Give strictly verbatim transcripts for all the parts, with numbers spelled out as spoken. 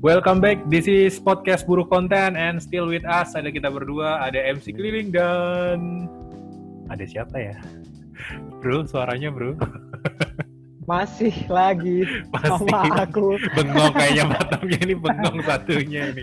Welcome back, this is Podcast Buruh Konten and still with us, ada kita berdua, ada M C Keliling dan ada siapa ya? Bro, suaranya bro. Masih lagi Masih sama aku. bengong kayaknya matangnya ini, bengong satunya ini.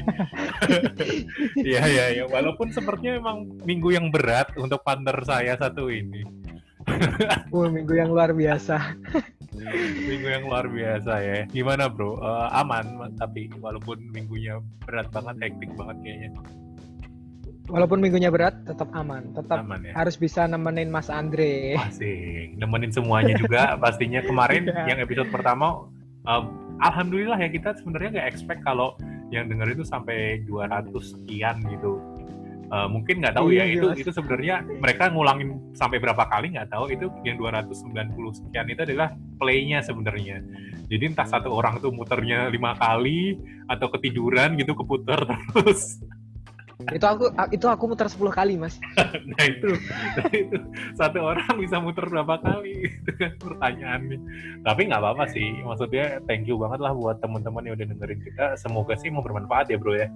Iya, iya, ya. Walaupun sepertinya memang minggu yang berat untuk partner saya satu ini. Uh, minggu yang luar biasa. Minggu yang luar biasa ya. Gimana bro? Uh, aman, tapi walaupun minggunya berat banget, hektik banget kayaknya. Walaupun minggunya berat, tetap aman. Tetap aman, ya? Harus bisa nemenin Mas Andre. Asik, nemenin semuanya juga pastinya. Kemarin Ya. yang episode pertama, uh, alhamdulillah ya, kita sebenarnya nggak expect kalau yang denger itu sampai dua ratus sekian gitu. Uh, mungkin nggak tahu Iya, ya, itu Mas. itu sebenarnya mereka ngulangin sampai berapa kali nggak tahu. Itu yang dua ratus sembilan puluh sekian itu adalah play-nya sebenarnya. Jadi entah satu orang tuh muternya lima kali atau ketiduran gitu, keputar terus. Itu aku itu aku muter sepuluh kali, Mas. Nah itu, nah itu satu orang bisa muter berapa kali, itu kan pertanyaannya. Tapi nggak apa-apa sih, maksudnya thank you banget lah buat teman-teman yang udah dengerin kita. Semoga sih mau bermanfaat ya bro ya.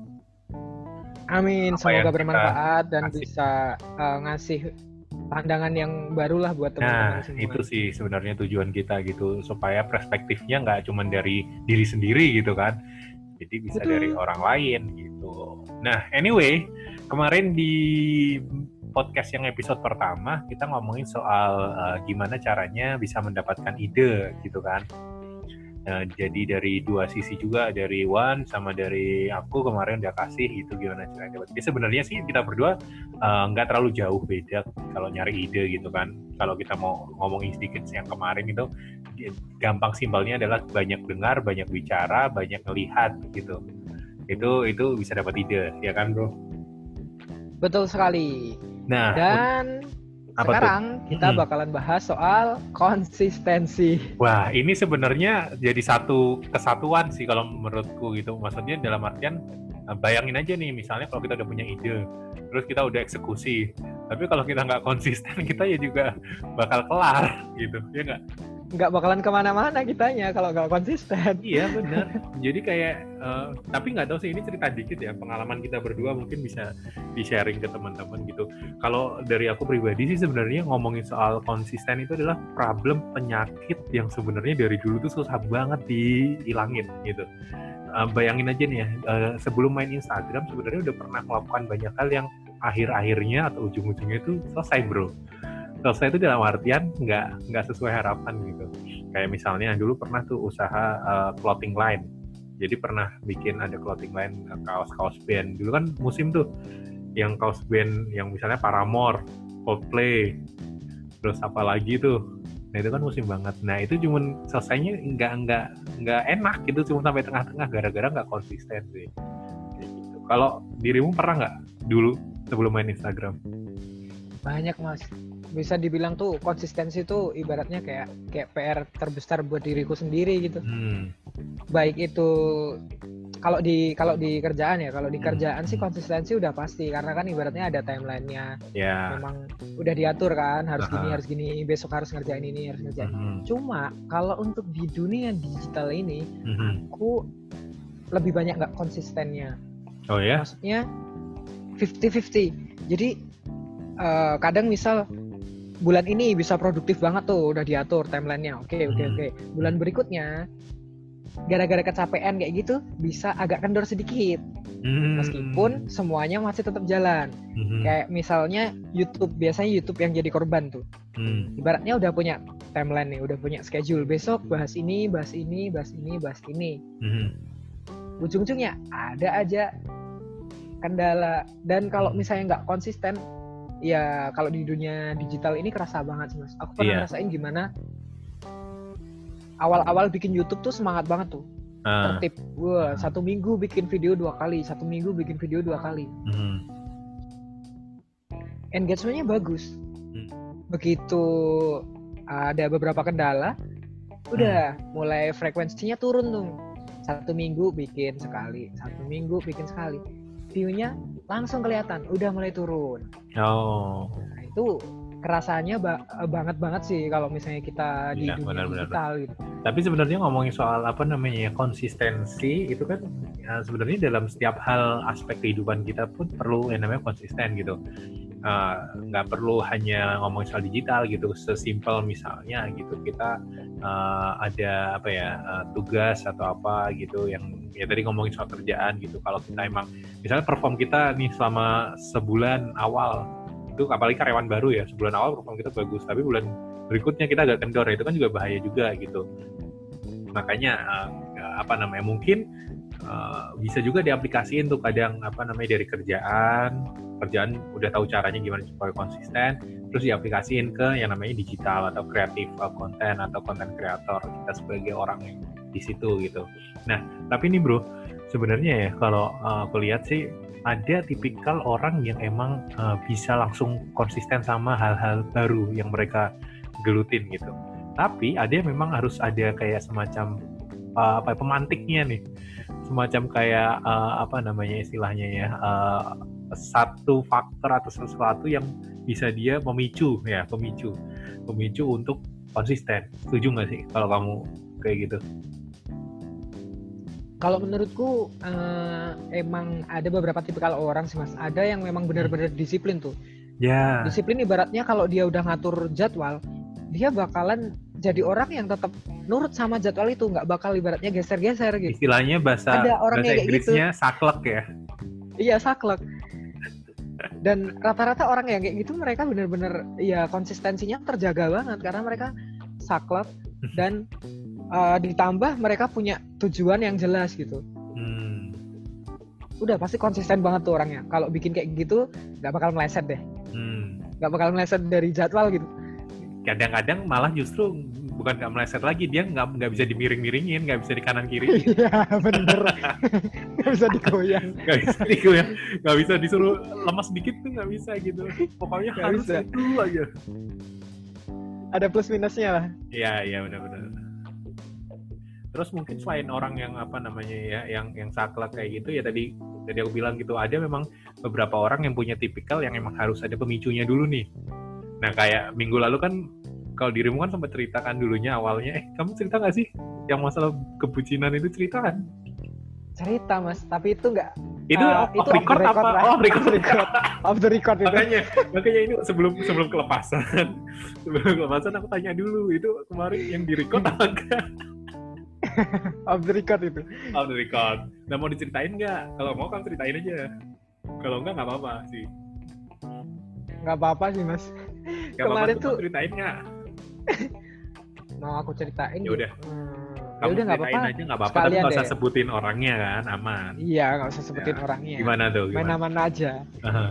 Amin, Apa yang semoga kita bermanfaat dan kasih. bisa uh, ngasih pandangan yang baru lah buat teman-teman Nah semua. itu sih sebenarnya tujuan kita gitu, supaya perspektifnya nggak cuma dari diri sendiri gitu kan, jadi bisa Betul. dari orang lain gitu. Nah anyway, kemarin di podcast yang episode pertama kita ngomongin soal uh, gimana caranya bisa mendapatkan ide gitu kan. Nah, jadi dari dua sisi juga, dari Wan sama dari aku kemarin udah kasih gitu gimana caranya dapat. Jadi sebenarnya sih kita berdua nggak uh, terlalu jauh beda kalau nyari ide gitu kan. Kalau kita mau ngomongin sedikit yang kemarin itu, gampang simpelnya adalah banyak dengar, banyak bicara, banyak melihat gitu. Itu itu bisa dapat ide, ya kan bro? Betul sekali. Nah, dan apa sekarang tuh? kita Hmm. bakalan bahas soal konsistensi. Wah, ini sebenarnya jadi satu kesatuan sih kalau menurutku gitu. Maksudnya dalam artian, bayangin aja nih, misalnya kalau kita udah punya ide, terus kita udah eksekusi, tapi kalau kita nggak konsisten, kita ya juga bakal kelar gitu, ya nggak? Nggak bakalan kemana-mana kitanya kalau nggak konsisten. Iya benar. Jadi kayak, uh, tapi nggak tahu sih, ini cerita dikit ya, pengalaman kita berdua mungkin bisa di-sharing ke teman-teman gitu. Kalau dari aku pribadi sih sebenarnya ngomongin soal konsisten itu adalah problem penyakit yang sebenarnya dari dulu tuh susah banget dihilangin gitu. Uh, bayangin aja nih ya, uh, sebelum main Instagram sebenarnya udah pernah melakukan banyak hal yang akhir-akhirnya atau ujung-ujungnya itu selesai bro. Selesai itu dalam artian nggak nggak sesuai harapan gitu. Kayak misalnya dulu pernah tuh usaha uh, clothing line. Jadi pernah bikin ada clothing line, uh, kaos-kaos band. Dulu kan musim tuh yang kaos band yang misalnya Paramore, Coldplay, terus apa lagi tuh. Nah itu kan musim banget. Nah itu cuman selesainya nggak nggak nggak enak gitu, cuma sampai tengah-tengah gara-gara nggak konsisten sih. Kayak gitu. Kalau dirimu pernah nggak dulu sebelum main Instagram? Banyak mas, bisa dibilang tuh konsistensi tuh ibaratnya kayak kayak P R terbesar buat diriku sendiri gitu. Hmm. Baik itu kalau di kalau di kerjaan ya, kalau di Hmm. kerjaan sih konsistensi udah pasti karena kan ibaratnya ada timelinenya. Ya. Memang udah diatur kan, harus Aha. gini harus gini, besok harus ngerjain ini harus ngerjain. Hmm. Cuma kalau untuk di dunia digital ini, Hmm. aku lebih banyak nggak konsistennya. Oh ya? Maksudnya fifty-fifty. Jadi Uh, kadang misal bulan ini bisa produktif banget tuh, udah diatur timelinenya, oke okay, oke okay, hmm. oke. Okay. Bulan berikutnya gara-gara kecapean kayak gitu bisa agak kendor sedikit, hmm. meskipun semuanya masih tetap jalan. hmm. Kayak misalnya YouTube, biasanya YouTube yang jadi korban tuh. hmm. Ibaratnya udah punya timeline nih, udah punya schedule, besok bahas ini, bahas ini, bahas ini, bahas ini. hmm. Ujung-ujungnya ada aja kendala. Dan kalau misalnya nggak konsisten, ya kalau di dunia digital ini kerasa banget sih mas. Aku pernah yeah. ngerasain gimana awal-awal bikin YouTube tuh semangat banget tuh, uh. tertib. Wah, uh. satu minggu bikin video dua kali, satu minggu bikin video dua kali. Uh. Engagementnya bagus. Uh. Begitu ada beberapa kendala, udah uh. mulai frekuensinya turun tuh. Satu minggu bikin sekali, satu minggu bikin sekali. View-nya langsung kelihatan, udah mulai turun. Oh. Nah, itu kerasanya ba- banget banget sih kalau misalnya kita di Iya, dunia benar-benar. digital gitu. Tapi sebenarnya ngomongin soal apa namanya ya, konsistensi itu kan ya, sebenarnya dalam setiap hal aspek kehidupan kita pun perlu yang namanya konsisten gitu. Uh, nggak perlu hanya ngomong soal digital gitu, sesimpel misalnya gitu kita uh, ada apa ya uh, tugas atau apa gitu yang ya tadi ngomongin soal kerjaan gitu. Kalau kita emang misalnya perform kita nih selama sebulan awal itu, apalagi karyawan baru ya, sebulan awal perform kita bagus, tapi bulan berikutnya kita agak kendor, itu kan juga bahaya juga gitu. Makanya uh, apa namanya mungkin uh, bisa juga diaplikasiin tuh kadang apa namanya dari kerjaan kerjaan udah tahu caranya gimana supaya konsisten, terus diaplikasiin ke yang namanya digital atau kreatif konten atau konten kreator kita sebagai orang yang di situ gitu. Nah tapi nih bro, sebenarnya ya kalau uh, aku lihat sih ada tipikal orang yang emang uh, bisa langsung konsisten sama hal-hal baru yang mereka gelutin gitu. Tapi ada yang memang harus ada kayak semacam uh, apa pemantiknya nih, semacam kayak uh, apa namanya istilahnya ya, uh, satu faktor atau sesuatu yang bisa dia memicu ya, pemicu, pemicu untuk konsisten. Setuju nggak sih kalau kamu kayak gitu? Kalau menurutku uh, emang ada beberapa tipikal orang sih mas. Ada yang memang benar-benar disiplin tuh. Ya. Yeah. Disiplin ibaratnya kalau dia udah ngatur jadwal, dia bakalan jadi orang yang tetap nurut sama jadwal itu, nggak bakal ibaratnya geser-geser gitu. Istilahnya bahasa, ada orang bahasa Inggrisnya gitu. Saklek ya? Iya saklek. Dan rata-rata orang yang kayak gitu mereka benar-benar ya konsistensinya terjaga banget karena mereka saklek dan uh, ditambah mereka punya tujuan yang jelas gitu. Hmm. Udah pasti konsisten banget tuh orangnya. Kalau bikin kayak gitu nggak bakal meleset deh. Hmm. Nggak bakal meleset dari jadwal gitu. Kadang-kadang malah justru bukan nggak meleset lagi, dia nggak nggak bisa dimiring-miringin, nggak bisa di kanan kiri. Iya bener, nggak bisa digoyang, nggak bisa digoyang, nggak bisa disuruh lemas dikit tuh nggak bisa gitu. Pokoknya gak harus bisa. Itu aja. Ada plus minusnya lah. Iya iya benar-benar. Terus mungkin selain orang yang apa namanya ya, yang yang saklek kayak gitu ya tadi tadi aku bilang gitu, ada memang beberapa orang yang punya tipikal yang emang harus ada pemicunya dulu nih. Nah kayak minggu lalu kan kalau dirimu kan sempat ceritakan dulunya awalnya, eh kamu cerita nggak sih yang masalah kebucinan itu, cerita kan? Cerita mas, tapi itu nggak itu uh, off itu record, record apa? Off record, record. Off the record itu. Makanya, makanya ini sebelum sebelum kelepasan, sebelum kelepasan aku tanya dulu itu kemarin yang di record apa enggak? Off the record itu. Off the record. Nah mau diceritain nggak? Kalau mau kan ceritain aja. Kalau enggak nggak apa-apa sih. Nggak apa-apa sih mas. Gak kemarin apa-apa, tuh ceritain nggak? Mau aku ceritain? Ya udah. Hmm, kamu udah nggak apa-apa. Aja nggak apa-apa, tapi nggak usah sebutin orangnya kan, aman. Iya, nggak usah sebutin ya. Orangnya. Gimana tuh? Gimana? Main aman aja. Uh-huh.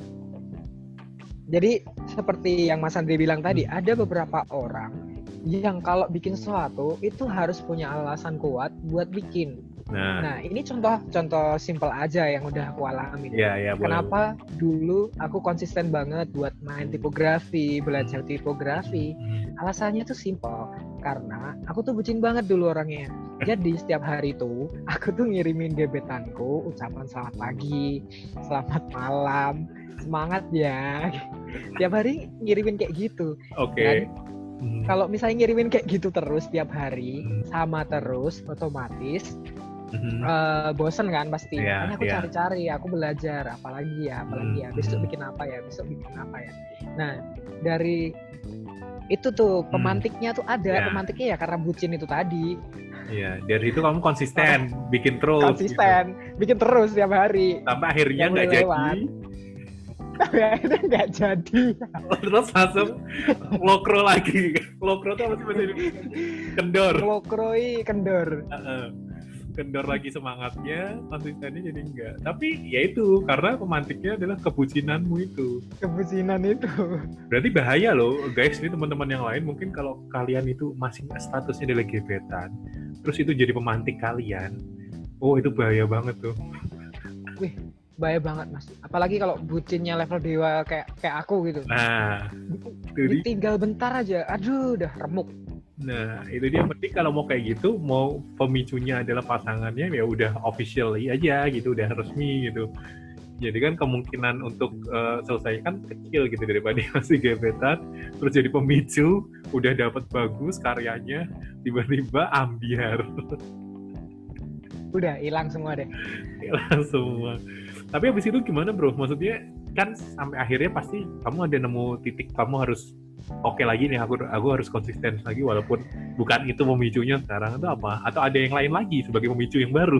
Jadi seperti yang Mas Andri bilang tadi, ada beberapa orang yang kalau bikin sesuatu itu harus punya alasan kuat buat bikin. Nah, nah ini contoh-contoh simple aja yang udah aku alamin. Ya, ya, Kenapa boleh. Dulu aku konsisten banget buat main tipografi, belajar tipografi. Alasannya tuh simple, karena aku tuh bucin banget dulu orangnya. Jadi setiap hari tuh aku tuh ngirimin gebetanku ucapan selamat pagi, selamat malam, semangat ya. Tiap hari ngirimin kayak gitu. Oke. Okay. Hmm. Kalau misalnya ngirimin kayak gitu terus tiap hari, hmm. sama terus, otomatis mm-hmm. uh, bosen kan pasti. Yeah, Makanya aku yeah. cari-cari, aku belajar, apalagi ya, apalagi mm-hmm. ya, besok bikin apa ya, besok bikin apa ya. Nah, dari itu tuh pemantiknya tuh ada, yeah. pemantiknya ya karena bucin itu tadi. Iya, yeah, dari itu kamu konsisten, bikin terus. Konsisten, gitu. bikin terus tiap hari. Sampai akhirnya nggak jadi. Tapi akhirnya nggak jadi. Terus langsung lokro lagi. Lokro tuh apa sih bahasa Indonesia? Kendor. Lokroi kendor. Uh-uh. Kendor lagi semangatnya, konsistennya jadi enggak. Tapi ya itu karena pemantiknya adalah kebucinanmu itu. Kebucinan itu. Berarti bahaya loh, guys. Ini teman-teman yang lain mungkin kalau kalian itu masih statusnya adalah gebetan, terus itu jadi pemantik kalian. Oh itu bahaya banget tuh. Wih. Bahaya banget mas, apalagi kalau bucinnya level dewa kayak kayak aku gitu. Nah, tinggal bentar aja, aduh udah remuk. Nah, itu dia, penting kalau mau kayak gitu, mau pemicunya adalah pasangannya ya udah official aja gitu, udah resmi gitu. Jadi kan kemungkinan untuk uh, selesai kan kecil gitu daripada masih gebetan, terus jadi pemicu, udah dapat bagus karyanya, tiba-tiba ambiar. Udah hilang semua deh. Hilang semua. Tapi habis itu gimana bro? Maksudnya kan sampai akhirnya pasti kamu ada nemu titik kamu harus oke okay lagi nih, aku aku harus konsisten lagi walaupun bukan itu pemicunya sekarang itu apa? Atau ada yang lain lagi sebagai pemicu yang baru?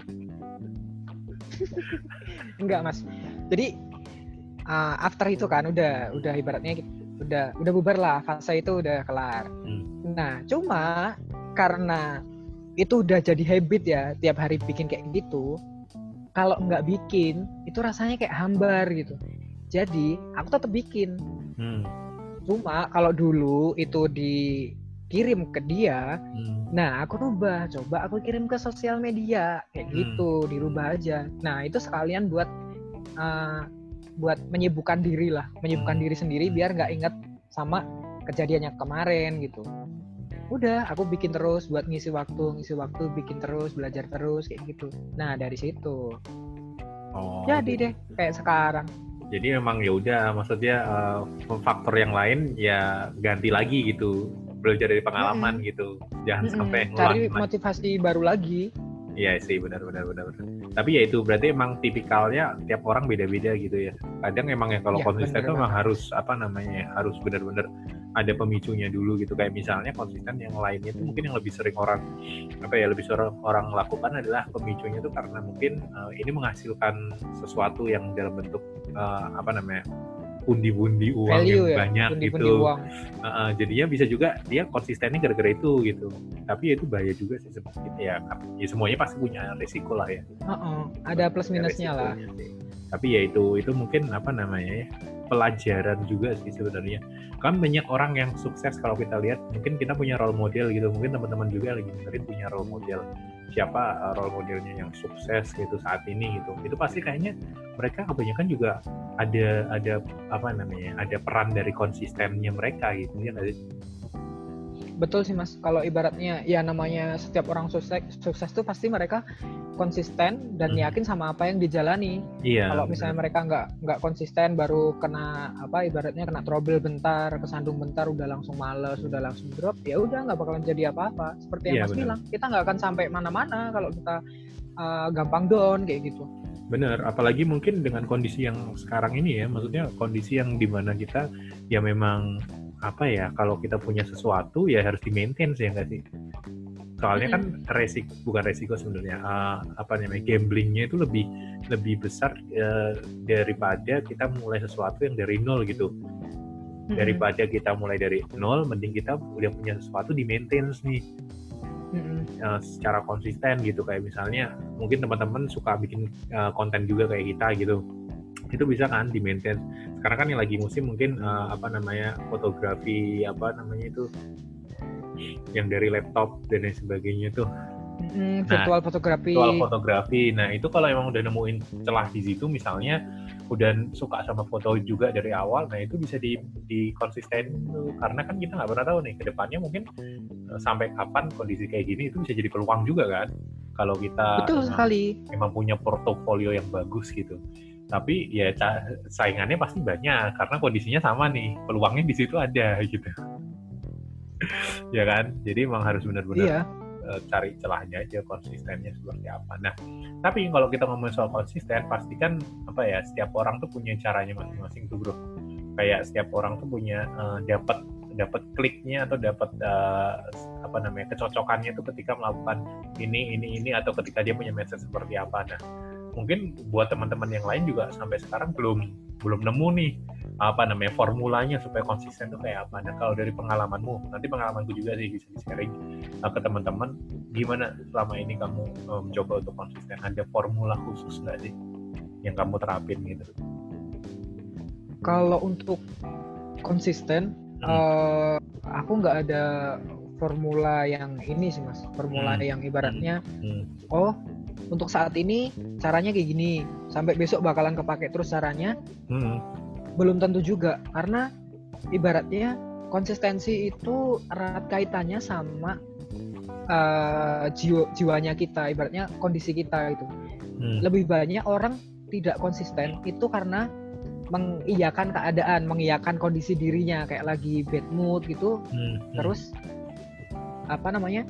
Enggak mas. Jadi uh, after itu kan udah udah ibaratnya udah udah bubar lah, fase itu udah kelar. Hmm. Nah cuma karena itu udah jadi habit ya, tiap hari bikin kayak gitu. Kalau nggak bikin itu rasanya kayak hambar gitu. Jadi aku tetap bikin. Hmm. Cuma kalau dulu itu dikirim ke dia, hmm. nah aku rubah, coba aku kirim ke sosial media kayak hmm. gitu, dirubah aja. Nah itu sekalian buat uh, buat menyibukkan diri lah, menyibukkan hmm. diri sendiri biar nggak inget sama kejadiannya kemarin gitu. Udah aku bikin terus buat ngisi waktu, ngisi waktu, bikin terus, belajar terus kayak gitu. Nah dari situ. Oh. Jadi deh kayak sekarang. Jadi memang ya udah, maksudnya uh, faktor yang lain ya ganti lagi gitu, belajar dari pengalaman mm-hmm. gitu, jangan mm-hmm. sampai ngulang. Cari motivasi baru lagi. Iya sih, benar benar benar benar. Tapi ya itu berarti emang tipikalnya tiap orang beda-beda gitu ya. Kadang emang ya kalau ya, konsisten itu memang harus apa namanya, harus benar-benar ada pemicunya dulu gitu. Kayak misalnya konsisten yang lainnya itu mungkin yang lebih sering orang apa ya lebih sering orang lakukan adalah pemicunya itu karena mungkin uh, ini menghasilkan sesuatu yang dalam bentuk uh, apa namanya pundi-pundi uang value yang ya, banyak gitu. Uang. Uh, jadinya bisa juga dia konsistennya gara-gara itu gitu. Tapi ya itu bahaya juga sih sebenarnya ya. Ya semuanya pasti punya resiko lah ya. Uh-uh. Ada plus minusnya lah. Sih. Tapi ya itu itu mungkin apa namanya ya pelajaran juga sih sebenarnya. Kan banyak orang yang sukses kalau kita lihat, mungkin kita punya role model gitu. Mungkin teman-teman juga lagi dengerin punya role model. Siapa uh, role modelnya yang sukses gitu saat ini gitu. Itu pasti kayaknya mereka kebanyakan juga ada ada apa namanya? Ada peran dari konsistennya mereka gitu ya nggak sih? Betul sih mas, kalau ibaratnya ya namanya setiap orang sukses sukses tuh pasti mereka konsisten dan hmm. yakin sama apa yang dijalani. Iya, kalau misalnya bener. Mereka nggak nggak konsisten, baru kena apa ibaratnya kena trouble bentar, kesandung bentar, udah langsung males, udah langsung drop, ya udah nggak bakalan jadi apa-apa. Seperti yang iya, mas bener. bilang, kita nggak akan sampai mana-mana kalau kita uh, gampang down kayak gitu. Bener, apalagi mungkin dengan kondisi yang sekarang ini ya, maksudnya kondisi yang dimana kita ya memang apa ya, kalau kita punya sesuatu ya harus di-maintain sih ya nggak sih? Soalnya kan resiko, bukan resiko sebenarnya, uh, apa namanya, gamblingnya itu lebih lebih besar uh, daripada kita mulai sesuatu yang dari nol gitu. Mm-hmm. Daripada kita mulai dari nol, mending kita udah punya sesuatu di-maintain nih. Mm-hmm. Uh, secara konsisten gitu, kayak misalnya mungkin teman-teman suka bikin uh, konten juga kayak kita gitu. Itu bisa kan di maintain. Sekarang kan yang lagi musim mungkin uh, apa namanya fotografi apa namanya itu yang dari laptop dan lain sebagainya tuh. Mm, virtual nah, fotografi. Virtual fotografi. Nah itu kalau emang udah nemuin celah di situ, misalnya udah suka sama foto juga dari awal, nah itu bisa di, di konsisten tuh. Karena kan kita nggak pernah tahu nih kedepannya mungkin uh, sampai kapan kondisi kayak gini itu bisa jadi peluang juga kan. Kalau kita betul sekali. Memang punya portofolio yang bagus gitu. Tapi ya saingannya pasti banyak karena kondisinya sama nih, peluangnya di situ ada gitu. Ya kan? Jadi emang harus benar-benar iya. uh, cari celahnya aja, konsistennya seperti apa. Nah, tapi kalau kita ngomongin soal konsisten, pasti kan apa ya, setiap orang tuh punya caranya masing-masing tuh, Bro. Kayak setiap orang tuh punya uh, dapat dapat kliknya atau dapat uh, apa namanya kecocokannya tuh ketika melakukan ini ini ini atau ketika dia punya message seperti apa. Nah, mungkin buat teman-teman yang lain juga sampai sekarang belum belum nemu nih apa namanya formulanya supaya konsisten tuh kayak apa. Nah, kalau dari pengalamanmu, nanti pengalamanku juga sih bisa di-sharing uh, ke teman-teman, gimana selama ini kamu uh, mencoba untuk konsisten? Ada formula khusus nggak sih yang kamu terapin gitu? Kalau untuk konsisten, hmm. uh, aku nggak ada formula yang ini sih mas, formula hmm. yang ibaratnya hmm. oh untuk saat ini caranya kayak gini, sampai besok bakalan kepake terus caranya. Hmm. Belum tentu juga, karena ibaratnya konsistensi itu erat kaitannya sama uh, jiwa, jiwanya kita, ibaratnya kondisi kita itu. Hmm. Lebih banyak orang tidak konsisten itu karena mengiyakan keadaan, mengiyakan kondisi dirinya kayak lagi bad mood gitu, hmm, terus hmm. apa namanya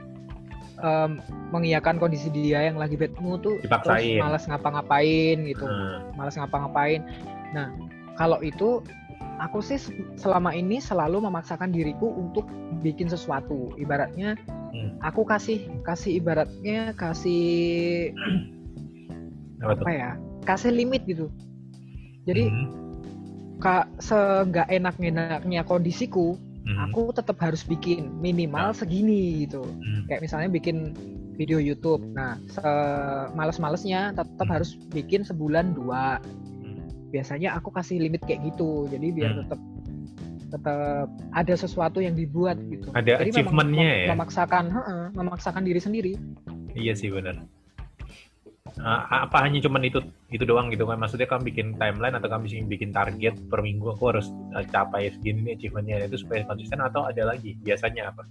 um, mengiyakan kondisi dia yang lagi bad mood tuh, dipaksain. Terus malas ngapa-ngapain gitu, hmm. malas ngapa-ngapain. Nah kalau itu aku sih selama ini selalu memaksakan diriku untuk bikin sesuatu, ibaratnya hmm. aku kasih kasih ibaratnya kasih apa, apa ya kasih limit gitu. Jadi hmm. kak seenggak enak-enaknya kondisiku, hmm. aku tetap harus bikin minimal nah. segini gitu. Hmm. Kayak misalnya bikin video YouTube. Nah, semales-malesnya tetap hmm. harus bikin sebulan dua. Hmm. Biasanya aku kasih limit kayak gitu. Jadi biar hmm. tetap tetap ada sesuatu yang dibuat gitu. Ada Jadi achievementnya mem- ya. Memaksakan, he-he, memaksakan diri sendiri. Iya sih benar. Uh, apa hanya cuman itu itu doang gitu kan, maksudnya kamu bikin timeline atau kamu bikin target per minggu aku harus uh, capai segini nih achievementnya itu supaya konsisten, atau ada lagi biasanya apa?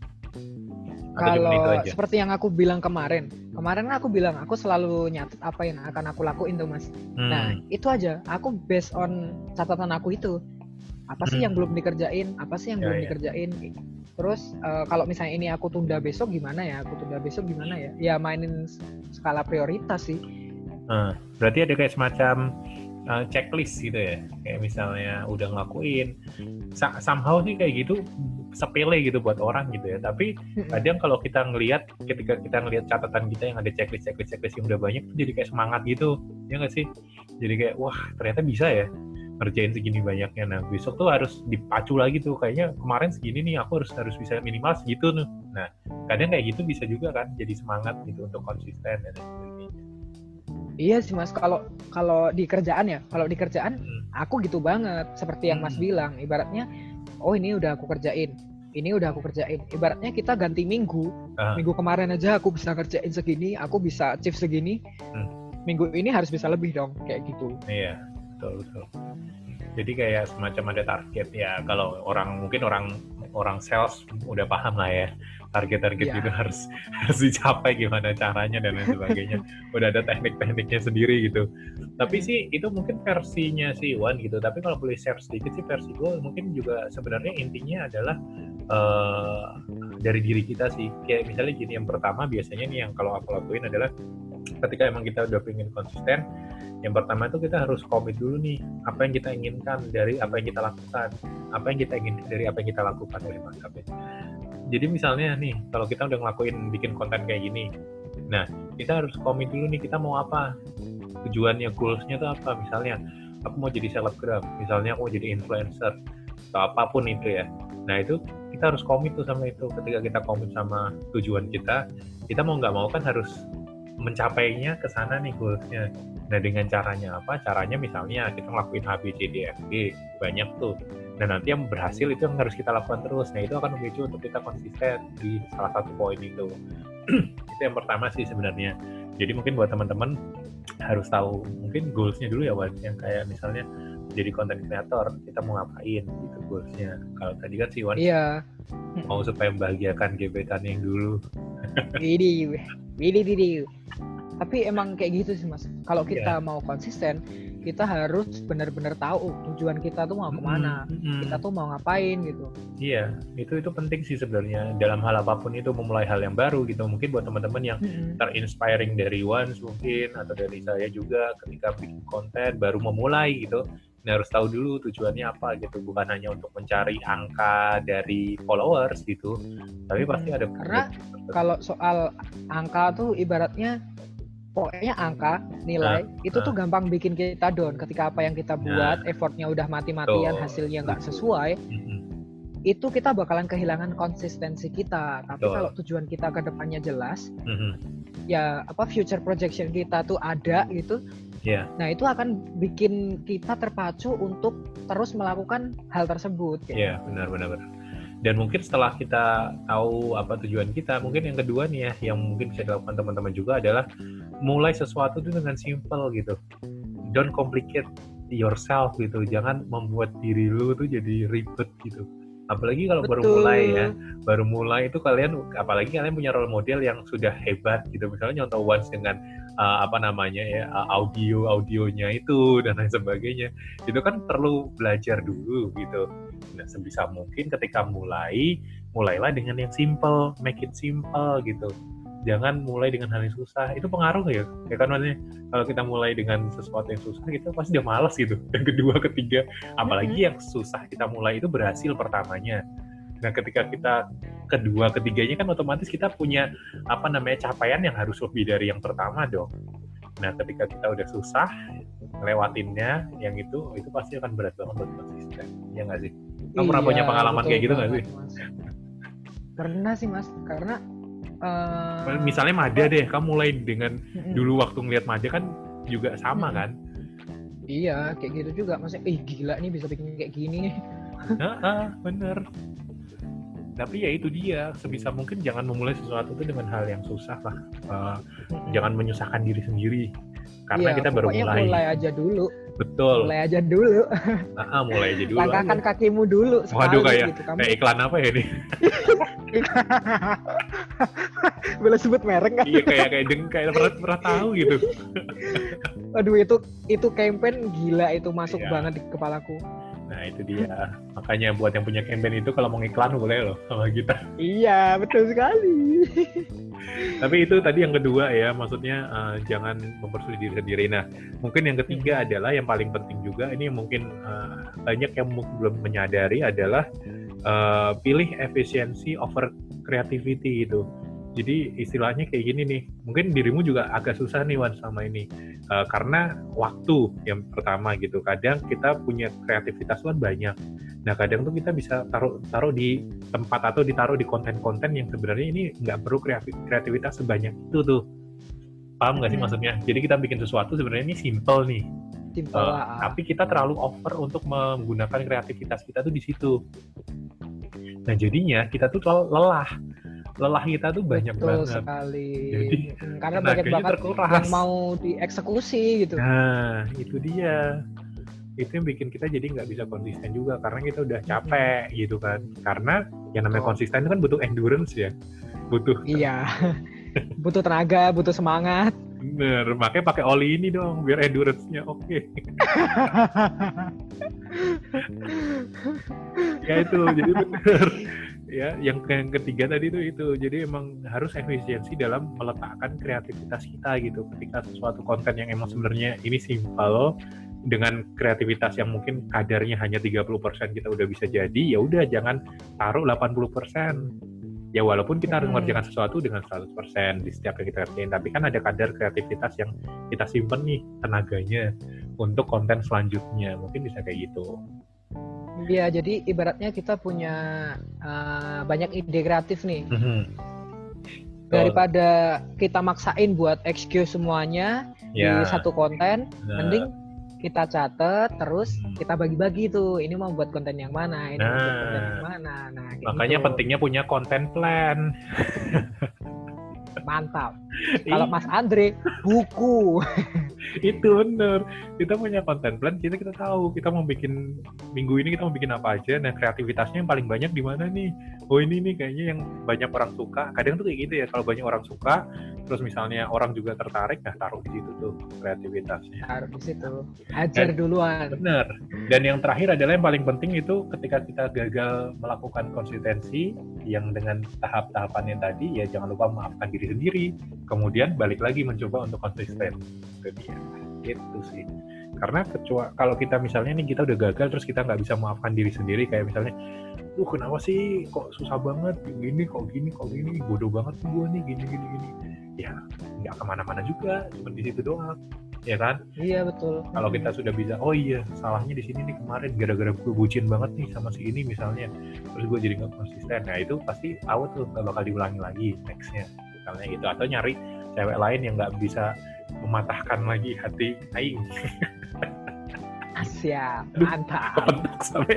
Atau kalau seperti yang aku bilang kemarin kemarin aku bilang aku selalu nyatet apa yang akan aku lakuin tuh mas. hmm. Nah itu aja, aku based on catatan aku itu apa sih hmm. yang belum dikerjain, apa sih yang ya, belum ya. dikerjain. Terus uh, kalau misalnya ini aku tunda besok gimana ya, aku tunda besok gimana ya, ya mainin skala prioritas sih. Nah, berarti ada kayak semacam uh, checklist gitu ya, kayak misalnya udah ngelakuin, Sa- somehow sih kayak gitu sepele gitu buat orang gitu ya, tapi kadang kalau kita ngelihat, ketika kita ngelihat catatan kita yang ada checklist checklist checklist yang udah banyak, jadi kayak semangat gitu, ya nggak sih? Jadi kayak wah ternyata bisa ya ngerjain segini banyaknya. Nah besok tuh harus dipacu lagi tuh, kayaknya kemarin segini nih aku harus harus bisa minimal segitu tuh. Nah kadang kayak gitu bisa juga kan jadi semangat gitu untuk konsisten dan sebagainya. Iya sih mas, kalau kalau di kerjaan ya, kalau di kerjaan hmm. aku gitu banget seperti yang mas hmm. bilang, ibaratnya oh ini udah aku kerjain, ini udah aku kerjain. Ibaratnya kita ganti minggu, uh. minggu kemarin aja aku bisa kerjain segini, aku bisa achieve segini, hmm. minggu ini harus bisa lebih dong, kayak gitu. Iya. Betul, betul. Jadi kayak semacam ada target ya. Kalau orang mungkin orang orang sales udah paham lah ya, target-target ya. Gitu harus harus dicapai gimana caranya dan lain sebagainya. Udah ada teknik-tekniknya sendiri gitu. Tapi sih itu mungkin versinya si Iwan gitu. Tapi kalau boleh share sedikit sih versi gue mungkin juga sebenarnya intinya adalah uh, dari diri kita sih. Kayak misalnya gini, yang pertama biasanya nih yang kalau aku lakuin adalah ketika emang kita udah pengen konsisten, yang pertama itu kita harus komit dulu nih, apa yang kita inginkan dari apa yang kita lakukan, apa yang kita inginkan dari apa yang kita lakukan dari mantap ya. Jadi misalnya nih, kalau kita udah ngelakuin bikin konten kayak gini, nah kita harus komit dulu nih, kita mau apa, tujuannya, goalsnya itu apa. Misalnya aku mau jadi selebgram, misalnya aku mau jadi influencer atau apapun itu ya. Nah itu kita harus komit tuh sama itu. Ketika kita komit sama tujuan kita, kita mau nggak mau kan harus mencapainya ke sana nih goalsnya. Nah dengan caranya apa? Caranya misalnya kita ngelakuin A B C D F G banyak tuh. Nah nanti yang berhasil itu yang harus kita lakukan terus. Nah itu akan memicu untuk kita konsisten di salah satu poin itu. Itu yang pertama sih sebenarnya. Jadi mungkin buat teman-teman harus tahu mungkin goalsnya dulu ya, Wan. Yang kayak misalnya jadi content creator, kita mau ngapain gitu goalsnya. Kalau tadi kan si Wan iya. mau supaya membahagiakan gebetan yang dulu. Ini, ini, ini. Tapi emang kayak gitu sih mas. Kalau kita yeah. mau konsisten, kita harus benar-benar tahu tujuan kita tuh mau kemana, mm-hmm. kita tuh mau ngapain gitu. Iya, itu itu penting sih sebenarnya dalam hal apapun itu, memulai hal yang baru gitu. Mungkin buat teman-teman yang mm-hmm. terinspiring dari Wans mungkin atau dari saya juga ketika bikin konten baru memulai gitu. Nah, harus tahu dulu tujuannya apa gitu, bukan hanya untuk mencari angka dari followers gitu, tapi pasti ada. Karena kalau soal angka tuh ibaratnya pokoknya angka, nilai, nah, itu nah. tuh gampang bikin kita down ketika apa yang kita buat, nah. effortnya udah mati-matian, oh, hasilnya nggak sesuai, mm-hmm. itu kita bakalan kehilangan konsistensi kita. Tapi oh. kalau tujuan kita ke depannya jelas, mm-hmm. ya apa future projection kita tuh ada gitu, yeah. nah itu akan bikin kita terpacu untuk terus melakukan hal tersebut. Iya, yeah, benar-benar. Dan mungkin setelah kita tahu apa tujuan kita, mungkin yang kedua nih ya, yang mungkin bisa dilakukan teman-teman juga adalah mulai sesuatu itu dengan simple gitu. Don't complicate yourself gitu. Jangan membuat diri lu tuh jadi ribet gitu. Apalagi kalau baru Betul. mulai ya, baru mulai itu kalian, apalagi kalian punya role model yang sudah hebat gitu, misalnya nyontoh Once dengan uh, apa namanya ya, uh, audio audionya itu dan lain sebagainya, itu kan perlu belajar dulu gitu. Nah sebisa mungkin ketika mulai, mulailah dengan yang simple, make it simple gitu. Jangan mulai dengan hal yang susah, itu pengaruh ya, ya kan maksudnya kalau kita mulai dengan sesuatu yang susah kita pasti udah malas gitu, yang kedua ketiga, apalagi yang susah kita mulai itu berhasil pertamanya. Nah ketika kita kedua ketiganya kan otomatis kita punya apa namanya capaian yang harus lebih dari yang pertama dong. Nah ketika kita udah susah lewatinnya yang itu, itu pasti akan berat banget buat konsisten, ya nggak sih? Kamu pernah Iya, punya pengalaman betul kayak gitu nggak banget, sih? Mas. Pernah sih Mas, karena uh, misalnya Mada apa? deh, kamu mulai dengan Mm-mm. dulu waktu ngeliat Mada kan juga sama Mm-mm. kan? Iya, kayak gitu juga. Maksudnya, ih gila nih bisa bikin kayak gini. Heeh, bener. Tapi ya itu dia, sebisa mungkin jangan memulai sesuatu itu dengan hal yang susah lah. Uh, jangan menyusahkan diri sendiri, karena Iya, kita baru pokoknya mulai. mulai aja dulu. Betul. Mulai aja dulu. Nah, mulai aja dulu. Langkahkan aja. kakimu dulu sekali. Waduh, kayak, gitu. Kamu... kayak iklan apa ya nih? Boleh sebut merek kan? Iya, kayak kayak deng, kayak pernah, pernah tahu gitu. Aduh, itu itu campaign gila, itu masuk iya. banget di kepalaku. Nah itu dia, makanya buat yang punya campaign itu kalau mau iklan boleh loh sama kita. Iya, betul sekali. Tapi itu tadi yang kedua ya, maksudnya uh, jangan mempersulit diri sendiri. Nah mungkin yang ketiga hmm. adalah yang paling penting juga, ini mungkin uh, banyak yang mungkin belum menyadari adalah uh, pilih efisiensi over creativity gitu. Jadi istilahnya kayak gini nih, mungkin dirimu juga agak susah nih Wan sama ini, uh, karena waktu yang pertama gitu. Kadang kita punya kreativitas kan banyak. Nah kadang tuh kita bisa taruh taruh di tempat atau ditaruh di konten-konten yang sebenarnya ini nggak perlu kreativitas sebanyak itu tuh. Paham nggak sih maksudnya? Jadi kita bikin sesuatu sebenarnya ini simple nih. Simple uh, lah. Tapi kita terlalu over untuk menggunakan kreativitas kita tuh di situ. Nah jadinya kita tuh lelah. Lelah kita tuh banyak Betul banget. sekali. Jadi karena banyak banget terkuras. Yang mau dieksekusi gitu. Nah itu dia, itu yang bikin kita jadi nggak bisa konsisten juga karena kita udah capek hmm. gitu kan. Karena yang namanya oh. konsisten itu kan butuh endurance ya, butuh. Iya. Butuh tenaga, butuh semangat. Bener, makanya pakai oli ini dong biar endurance-nya oke. Okay. Ya itu, jadi bener. Ya, yang, yang ketiga tadi itu itu. Jadi emang harus efisiensi dalam meletakkan kreativitas kita gitu. Ketika sesuatu konten yang emang sebenarnya ini simple dengan kreativitas yang mungkin kadarnya hanya tiga puluh persen kita udah bisa jadi, ya udah jangan taruh delapan puluh persen. Ya walaupun kita harus mengerjakan sesuatu dengan seratus persen di setiap yang kita kerjain, tapi kan ada kadar kreativitas yang kita simpen nih tenaganya untuk konten selanjutnya. Mungkin bisa kayak gitu. Iya, jadi ibaratnya kita punya uh, banyak ide kreatif nih. Mm-hmm. Daripada kita maksain buat excuse semuanya yeah. di satu konten, nah. mending kita catat, terus kita bagi-bagi tuh. Ini mau buat konten yang mana, ini nah. mau buat konten yang mana. Nah, makanya gitu. Pentingnya punya content plan. Mantap. Kalau Mas Andre, buku. Itu bener. Kita punya content plan, kita kita tahu kita mau bikin minggu ini kita mau bikin apa aja. Nah kreativitasnya yang paling banyak di mana nih? Oh ini nih kayaknya yang banyak orang suka. Kadang tuh kayak gitu ya. Kalau banyak orang suka, terus misalnya orang juga tertarik, nah taruh di situ tuh kreativitasnya. Taruh di situ. Ajar Dan, duluan. Bener. Dan yang terakhir adalah yang paling penting itu ketika kita gagal melakukan konsistensi yang dengan tahap-tahapan yang tadi, ya jangan lupa maafkan diri sendiri. Kemudian balik lagi mencoba untuk konsisten. Itu dia. Itu sih. Karena kecuali kalau kita misalnya nih kita udah gagal terus kita nggak bisa maafkan diri sendiri, kayak misalnya, tuh kenapa sih kok susah banget gini, kok gini, kok gini, bodoh banget sih gue nih, gini, gini, gini. Ya nggak kemana-mana juga, cuma di situ doang, ya kan? Iya betul. Kalau kita sudah bisa, oh iya salahnya di sini nih kemarin gara-gara gue bucin banget nih sama si ini misalnya, terus gue jadi nggak konsisten, nah itu pasti out tuh, nggak bakal diulangi lagi nextnya, misalnya gitu. Atau nyari cewek lain yang nggak bisa mematahkan lagi hati aing. Siap, mantap. Kepentok sampai.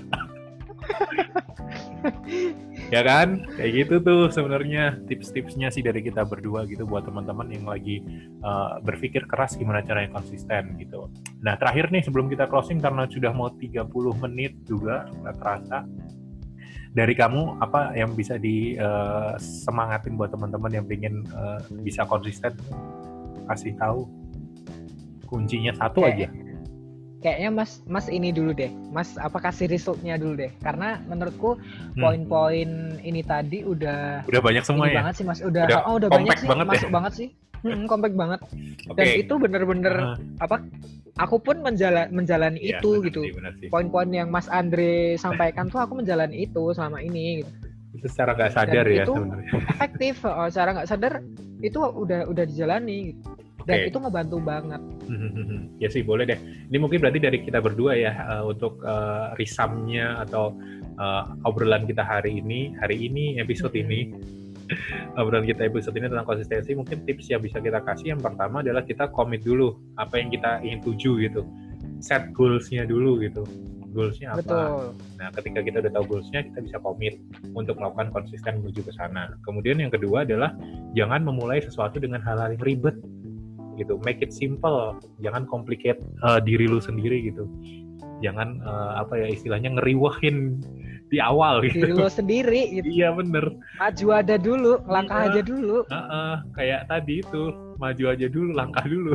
Ya kan, kayak gitu tuh sebenarnya tips-tipsnya sih dari kita berdua gitu buat teman-teman yang lagi uh, berpikir keras gimana caranya konsisten gitu. Nah terakhir nih sebelum kita closing karena sudah mau tiga puluh menit juga nggak terasa. dari kamu apa yang bisa disemangatin buat teman-teman yang ingin uh, bisa konsisten? Kasih tahu kuncinya satu Kayak, aja. Kayaknya Mas Mas ini dulu deh. Mas apa kasih resultnya dulu deh. Karena menurutku Hmm. poin-poin ini tadi udah Udah banyak semua ini ya. banget sih Mas. Udah Udah oh udah banyak compact sih. banget Masuk ya? banget sih. Hmm, compact banget. Oke. Dan itu bener-bener Uh, apa? Aku pun menjala, menjalani iya, itu benar gitu. sih, benar sih. Poin-poin yang Mas Andre sampaikan tuh aku menjalani itu selama ini. Gitu. Itu secara nggak sadar Dan ya itu sebenarnya. efektif. Oh, secara nggak sadar itu udah udah dijalani. Gitu. Dan Oke. itu ngebantu banget. Ya sih, boleh deh. Ini mungkin berarti dari kita berdua ya uh, untuk uh, risamnya atau uh, obrolan kita hari ini, hari ini episode Mm-hmm. ini. Obrolan kita episode ini tentang konsistensi, mungkin tips yang bisa kita kasih yang pertama adalah kita komit dulu apa yang kita ingin tuju gitu. Set goals-nya dulu gitu. Goals-nya apa? Betul. Nah, ketika kita udah tahu goals-nya, kita bisa komit untuk melakukan konsisten menuju ke sana. Kemudian yang kedua adalah jangan memulai sesuatu dengan hal-hal yang ribet gitu. Make it simple. Jangan complicate uh, diri lu sendiri gitu. Jangan uh, apa ya istilahnya ngeriwahin di awal gitu. Diri lo sendiri gitu. Iya bener. Maju aja dulu, langkah Iya. aja dulu. Uh-uh, kayak tadi itu, maju aja dulu, langkah dulu.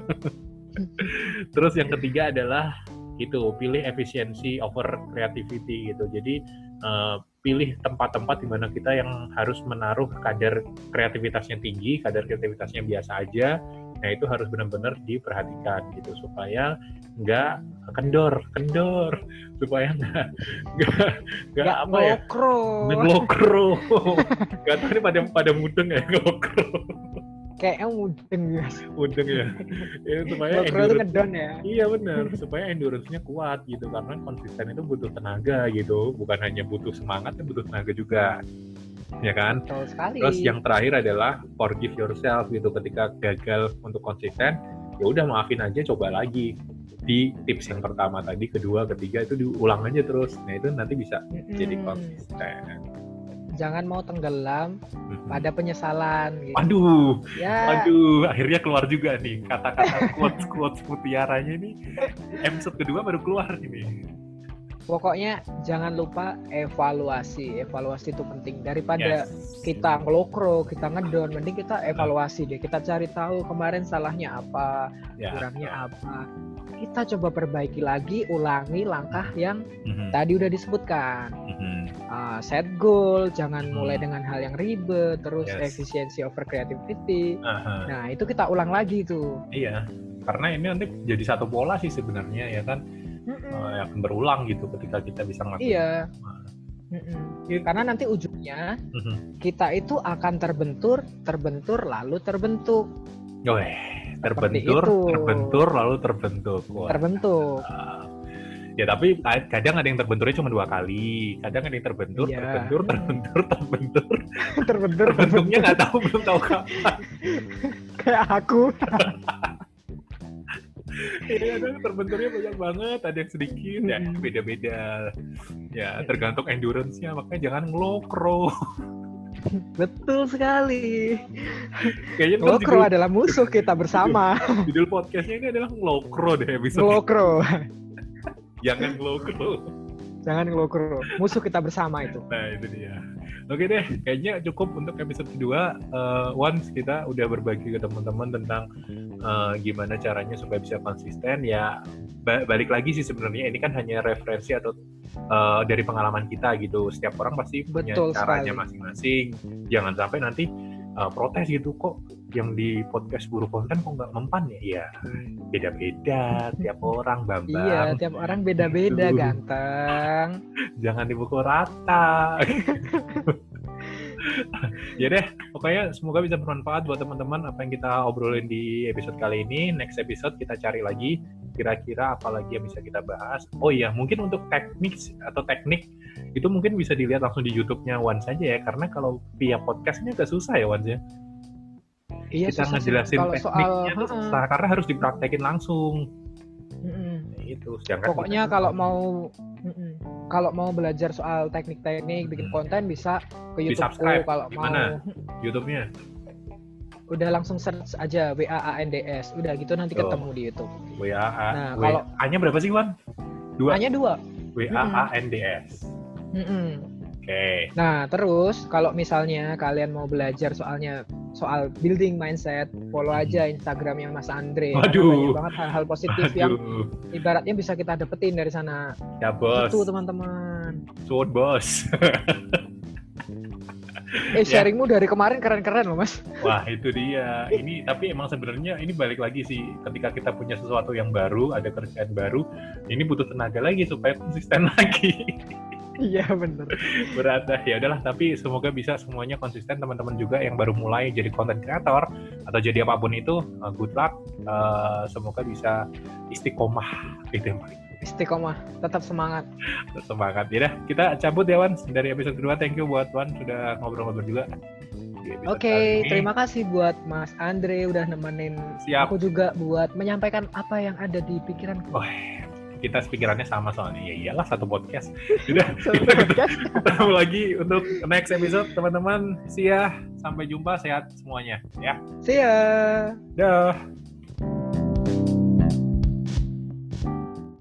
Terus yang ketiga adalah itu, pilih efisiensi over creativity gitu. Jadi uh, pilih tempat-tempat di mana kita yang harus menaruh kadar kreativitasnya tinggi, kadar kreativitasnya biasa aja. Nah itu harus benar-benar diperhatikan gitu supaya nggak kendor, kendor, supaya nggak nggak nggak apa ya, ngelokro. ngelokro. Nggak tahu ini pada pada mudeng ya ngelokro. Kayaknya mudeng guys. Mudeng ya. Ya supaya Ngelokro itu endurance. ngedon ya. Iya benar, supaya endurance-nya kuat gitu, karena konsisten itu butuh tenaga gitu, bukan hanya butuh semangat, tapi butuh tenaga juga. Ya kan? Betul sekali. Terus yang terakhir adalah forgive yourself gitu, ketika gagal untuk konsisten, ya udah maafin aja, coba lagi. Di tips yang pertama tadi, kedua, ketiga itu diulang aja terus. Nah itu nanti bisa Mm-mm. jadi konsisten. Jangan mau tenggelam Mm-hmm. pada penyesalan gitu. Aduh, Ya. aduh, akhirnya keluar juga nih kata-kata quotes-quotes mutiaranya nih. Episode kedua baru keluar ini. Pokoknya jangan lupa evaluasi. Evaluasi itu penting. Daripada Yes. kita ngelokro, kita ngedon, mending kita evaluasi deh. Kita cari tahu kemarin salahnya apa, Ya. kurangnya apa. Kita coba perbaiki lagi, ulangi langkah yang Mhm. tadi udah disebutkan. Mhm. Uh, set goal, jangan Hmm. mulai dengan hal yang ribet, terus Yes. efisiensi over creativity. Aha. Nah, itu kita ulang lagi tuh. Iya, karena ini nanti jadi satu pola sih sebenarnya ya kan, Mm-mm. uh, yang akan berulang gitu ketika kita bisa ngelakuin. Iya. Nah, Mm-mm. gitu. Karena nanti ujungnya Mhm. kita itu akan terbentur, terbentur, lalu terbentuk. Weh, Seperti terbentur, itu. terbentur, lalu terbentuk. Wah. Terbentuk. Uh, ya tapi kadang ada yang terbenturnya cuma dua kali, kadang ada yang terbentur, Iya. terbentur, terbentur, terbentur, terbentur, terbentuknya nggak tahu, belum tahu kapan. kayak aku. Iya, ada terbenturnya banyak banget, ada yang sedikit, ya Mm-mm. beda-beda. Ya tergantung endurance-nya, makanya jangan ngelokro. Betul sekali. Kayaknya ntar Ngelokro judul, adalah musuh kita bersama. judul podcastnya ini adalah ngelokro deh episode. Ngelokro. Jangan ngelokro. Jangan ngelokro. Musuh kita bersama itu. Nah itu dia. Oke deh, kayaknya cukup untuk episode kedua. Uh, once kita udah berbagi ke teman-teman tentang uh, gimana caranya supaya bisa konsisten. Ya ba- balik lagi sih sebenarnya ini kan hanya referensi atau uh, dari pengalaman kita gitu. Setiap orang pasti punya Betul caranya sekali. masing-masing. Jangan sampai nanti uh, protes gitu, kok yang di podcast Buru Konten kok nggak mempan ya? Iya, beda-beda tiap orang, Bambang. Iya, tiap orang beda-beda, Gitu. ganteng. Jangan dipukul rata. Ya deh, pokoknya semoga bisa bermanfaat buat teman-teman apa yang kita obrolin di episode kali ini. Next episode kita cari lagi kira-kira apa lagi yang bisa kita bahas. Oh iya, mungkin untuk teknik atau teknik itu mungkin bisa dilihat langsung di YouTube-nya Wan saja ya, karena kalau via podcastnya agak susah ya Wan ya. Iya, Kita susah sih. ngejelasin Kalau tekniknya soal, tuh susah karena harus dipraktekin langsung. Mm-mm. Nah, itu. Sedangkan Pokoknya kita- kalau mau mm-mm. kalau mau belajar soal teknik-teknik bikin Hmm. konten bisa ke Di YouTube-ku. subscribe. Kalau Gimana? mau YouTube-nya. udah langsung search aja W A A N D S. Udah gitu nanti Tuh. ketemu di YouTube. W A A. Nah, W- kalau- A-nya berapa sih Wan? Dua. Hanya dua. W A A N D S. Mm-mm. Okay. Nah, terus kalau misalnya kalian mau belajar soalnya soal building mindset, follow aja Instagramnya Mas Andre. Waduh. Karena banyak banget hal-hal positif Waduh. yang ibaratnya bisa kita dapetin dari sana. Ya bos. Itu teman-teman. Suot bos. Eh sharingmu ya. Dari kemarin keren-keren loh Mas. Wah itu dia. Ini tapi emang sebenarnya ini balik lagi sih, ketika kita punya sesuatu yang baru, ada kerjaan baru, ini butuh tenaga lagi supaya konsisten lagi. Iya benar. Berat dah. Ya udahlah, tapi semoga bisa semuanya konsisten, teman-teman juga yang baru mulai jadi content creator atau jadi apapun itu, uh, good luck. Uh, semoga bisa istiqomah gitu yang paling. Istiqomah, tetap semangat. Tetap semangat. Ya dah, kita cabut ya Wan dari episode kedua. Thank you buat Wan sudah ngobrol-ngobrol juga. Oke, okay, terima kasih buat Mas Andre udah nemenin. Siap. Aku juga buat menyampaikan apa yang ada di pikiranku. Oh, kita pikirannya sama soalnya. Ya iyalah, satu podcast. Sudah, kita ketemu lagi untuk next episode teman-teman. See ya, sampai jumpa, sehat semuanya ya. See ya. Dah.